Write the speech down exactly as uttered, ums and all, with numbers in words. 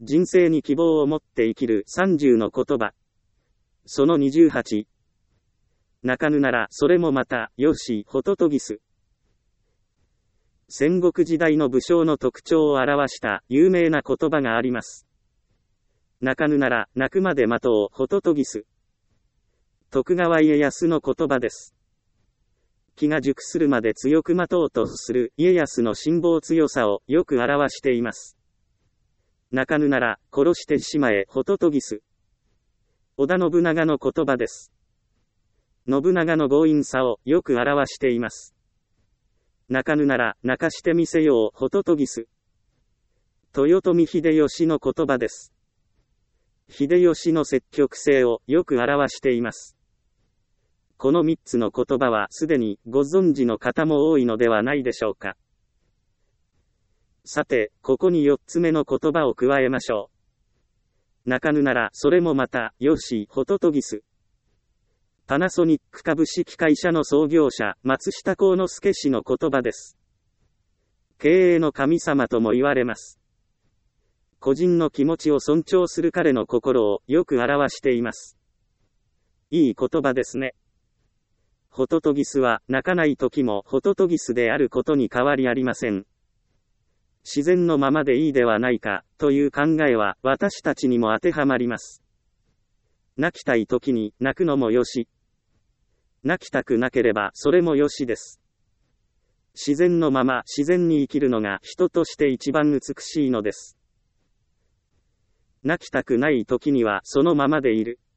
人生に希望を持って生きるさんじゅうの言葉。そのにじゅうはち。泣かぬならそれもまた、よし、ホトトギス。戦国時代の武将の特徴を表した有名な言葉があります。泣かぬなら泣くまで待とう、ホトトギス。徳川家康の言葉です。気が熟するまで強く待とうとする家康の辛抱強さをよく表しています。泣かぬなら殺してしまえ、ホトトギス。織田信長の言葉です。信長の強引さをよく表しています。泣かぬなら泣かしてみせよう、ホトトギス。豊臣秀吉の言葉です。秀吉の積極性をよく表しています。このみっつの言葉はすでにご存知の方も多いのではないでしょうか。さて、ここによっつめの言葉を加えましょう。泣かぬならそれもまた、よし、ホトトギス。パナソニック株式会社の創業者、松下幸之助氏の言葉です。経営の神様とも言われます。個人の気持ちを尊重する彼の心をよく表しています。いい言葉ですね。ホトトギスは泣かない時もホトトギスであることに変わりありません。自然のままでいいではないか、という考えは私たちにも当てはまります。泣きたい時に泣くのもよし。泣きたくなければそれもよしです。自然のまま自然に生きるのが人として一番美しいのです。泣きたくない時にはそのままでいる。